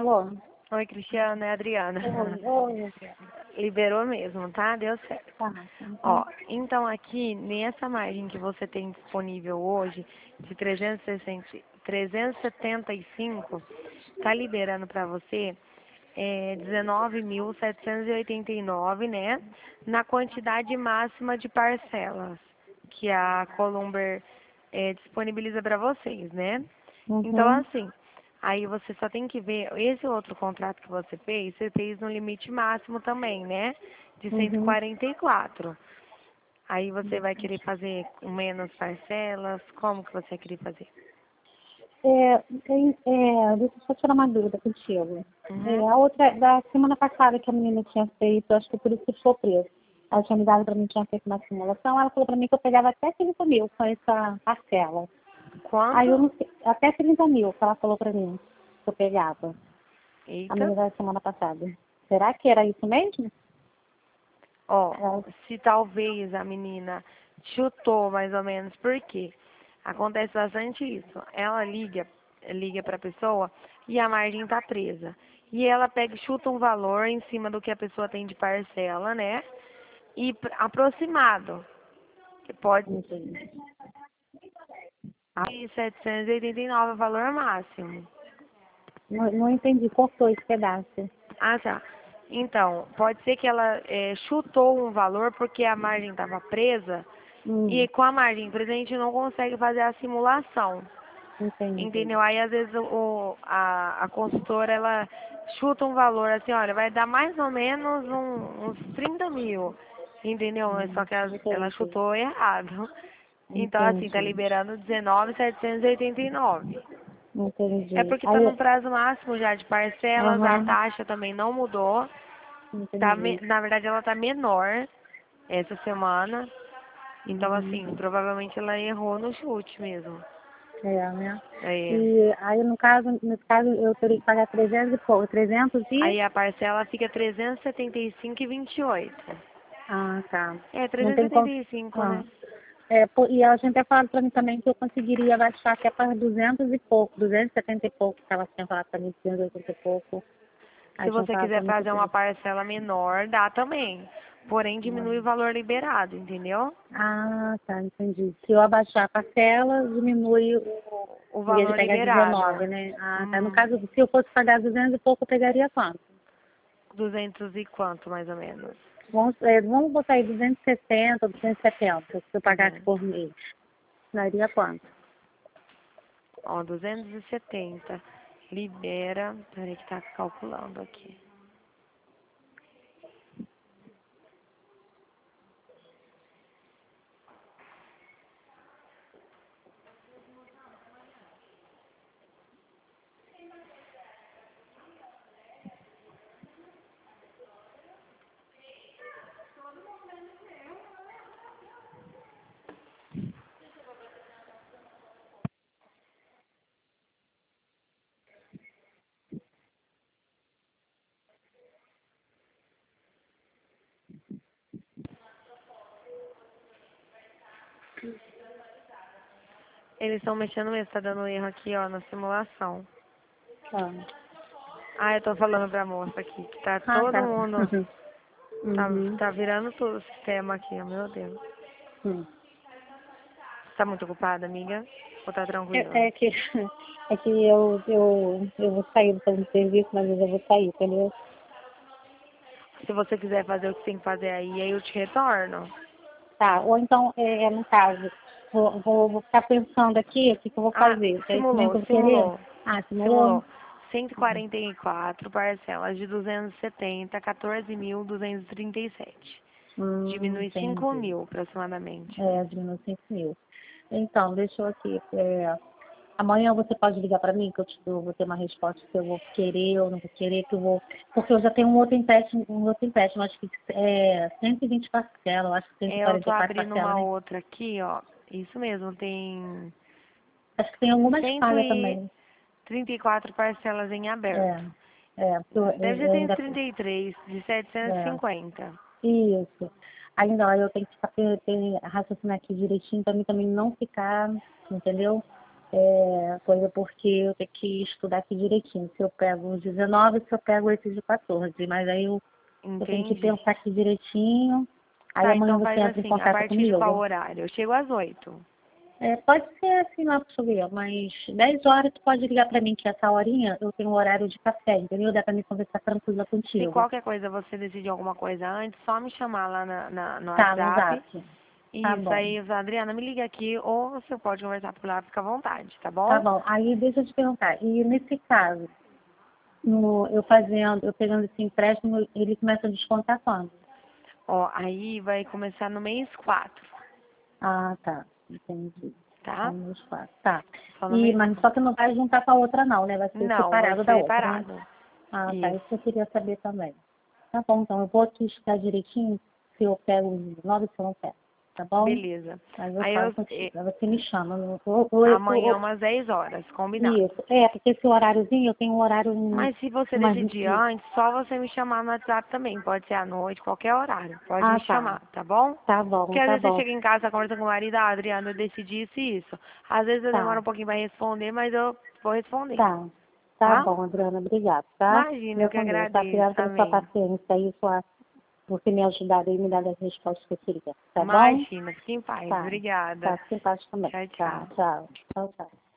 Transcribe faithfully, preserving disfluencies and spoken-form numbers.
Alô? Oi, Cristiana, é a Adriana. Oi, oi, Adriana. Liberou mesmo, tá? Deu certo. Tá. Uhum. Ó, então aqui, nessa margem que você tem disponível hoje, de trezentos e sessenta, trezentos e setenta e cinco, tá liberando pra você é, dezenove mil setecentos e oitenta e nove, né? Na quantidade máxima de parcelas que a Columber é, disponibiliza pra vocês, né? Então, Uhum. assim, aí você só tem que ver, esse outro contrato que você fez, você fez no limite máximo também, né? De cento e Uhum. quarenta e quatro. Aí você vai querer fazer com menos parcelas? Como que você vai querer fazer? É, tem, é, deixa eu só tirar uma dúvida contigo. Uhum. É, a outra, da semana passada que a menina tinha feito, acho que por isso que ficou preso. Ela tinha me dado pra mim, tinha feito uma simulação, ela falou pra mim que eu pegava até trinta mil com essa parcela. Aí eu Quanto? não sei, até trinta mil que ela falou pra mim que eu pegava. A Eita. menina da semana passada. Será que era isso mesmo? Ó, Ela- se talvez a menina chutou mais ou menos, por quê? Acontece bastante isso. Ela liga, liga pra pessoa e a margem tá presa. E ela pega e chuta um valor em cima do que a pessoa tem de parcela, né? E pr- aproximado, que pode não sei. ser setecentos e oitenta e nove o valor máximo. Não, não entendi, cortou esse pedaço. Ah, tá. Então, pode ser que ela eh, chutou um valor porque a margem estava presa Hum, e com a margem presa a gente não consegue fazer a simulação, entendi. entendeu? Aí às vezes o, o- a, a consultora ela chuta um valor assim, olha, vai dar mais ou menos um- uns trinta mil, entendeu? Mas só Hum, que ela, ela entendi. chutou errado. Então, assim, tá Entendi. liberando dezenove mil setecentos e oitenta e nove. É Entendi. porque está Aí, no prazo máximo já de parcelas, a aham, taxa também não mudou. Tá, me- entendi. na verdade, ela tá menor essa semana. Então, Uhum. assim, provavelmente ela errou no chute mesmo. É, né? Aí, E aí, no caso, nesse caso, eu teria que pagar trezentos e pouco, trezentos e... aí a parcela fica trezentos e setenta e cinco e vinte e oito. Ah, tá. É, Não trezentos e tem setenta como... e cinco, Ah. né? É, pô, e ela tinha até falado pra mim também que eu conseguiria baixar até para duzentos e pouco, duzentos e setenta e pouco, que ela tinha falado pra mim, duzentos e oitenta e pouco. Se Aí tinha você falado quiser pra mim que eu fazer uma teria. parcela menor, dá também. Porém, diminui o Ah, valor liberado, entendeu? ah, tá, entendi. Se eu abaixar a parcela, diminui o... O Em vez de valor pegar liberado. dezenove, né? Ah, tá. No Hum, caso, se eu fosse pagar duzentos e pouco, eu pegaria quanto? duzentos e quanto, mais ou menos? Vamos, é, vamos botar aí duzentos e sessenta, duzentos e setenta, se eu pagasse Uhum. por mês. Daria quanto? Ó, duzentos e setenta. Libera. Peraí que tá calculando aqui. Eles estão mexendo mesmo, tá dando erro aqui, ó, na simulação. Ah, Ah, eu tô falando pra moça aqui, que tá ah todo tá. mundo. Tá, Uhum. tá virando tudo o sistema aqui, ó, meu Deus. Hum. Tá muito ocupada, amiga? Ou tá tranquila? É, é que, é que eu, eu, eu vou sair do plano de serviço, mas eu vou sair, entendeu? Se você quiser fazer o que tem que fazer aí, aí eu te retorno. Tá, ou então, é, é, no caso, vou, vou, vou ficar pensando aqui o que, que eu vou Ah, fazer. É isso mesmo simulou, que eu vou querer? simulou. Ah, simulou? Simulou. cento e quarenta e quatro parcelas de duzentos e setenta, quatorze mil duzentos e trinta e sete. Hum, Diminui cinco entendi. mil aproximadamente. É, diminuiu cinco mil. Então, deixa eu aqui. É, amanhã você pode ligar para mim, que eu, te, eu vou ter uma resposta se eu vou querer ou não vou querer, que eu vou. Porque eu já tenho um outro empréstimo, um outro empréstimo, acho que é cento e vinte parcelas, eu acho que cento e É, eu quarenta tô e quatro abrindo parcelas, uma né? outra aqui, ó. Isso mesmo, tem Acho que tem algumas cento falhas e também. trinta e quatro parcelas em É, aberto. é, porque eu, Deve eu- já eu ter ainda. trinta e três, de setecentos e É, cinquenta. isso. Ainda ó, eu tenho que ficar, ter, ter, raciocinar aqui direitinho para mim também não ficar, entendeu? É, coisa porque eu tenho que estudar aqui direitinho. Se eu pego os dezenove, se eu pego esses de quatorze. Mas aí eu, eu tenho que Entendi. pensar aqui direitinho. Aí Tá, amanhã então você faz entra em assim, a contato partir de qual comigo. horário? Eu chego às oito. É, pode ser assim lá pro ver, mas dez horas tu pode ligar pra mim, que essa horinha eu tenho um horário de café, entendeu? Dá pra me conversar tranquila Se contigo. qualquer coisa você decidir alguma coisa antes, só me chamar lá na, na- no Tá, no WhatsApp. zap. Tá Isso, bom. aí, Adriana, me liga aqui ou você pode conversar por lá, fica à vontade, tá Tá bom? bom. Aí deixa eu te perguntar. E nesse caso, no, eu fazendo, eu pegando esse empréstimo, ele começa a descontar quando? Ó, aí vai começar no mês quatro, Ah, tá. Entendi. tá? Vamos lá. Tá. Só no E, mês mas só quatro. que não vai juntar com a outra não, né? Vai ser Não, vai separado da ser outra, né? separado. Ah, tá. Isso que eu Isso. queria saber também. Tá bom, então eu vou aqui estudar direitinho se eu pego os nove se eu não pego. Tá bom? Beleza. Mas eu Aí falo eu, contigo. eh, Aí você me chama. Eu- eu- eu- eu- amanhã eu- umas dez horas, combinado. isso. É, porque esse horáriozinho eu tenho um horário Mas se você mais decidir difícil. antes, só você me chamar no WhatsApp também. Pode ser à noite, qualquer horário. Pode me Ah, tá. chamar, tá bom? Tá Porque bom, às tá vezes você bom. chega em casa, conversa com o marido, ah, Adriana, eu decidi isso e isso. Às vezes eu demoro Tá, um pouquinho para responder, mas eu vou responder, tá. Tá tá? bom, Adriana. Obrigada, tá? Imagina, eu Meu que com Deus, tá? agradeço. Obrigada pela sua Amém. paciência e sua, por ter me ajudado e me dado as respostas que eu queria. Tá bom? Imagina, fique em paz. Tá. Obrigada. Tá, fique em paz também. Tchau, Tá, tchau. tchau. Tchau, tchau.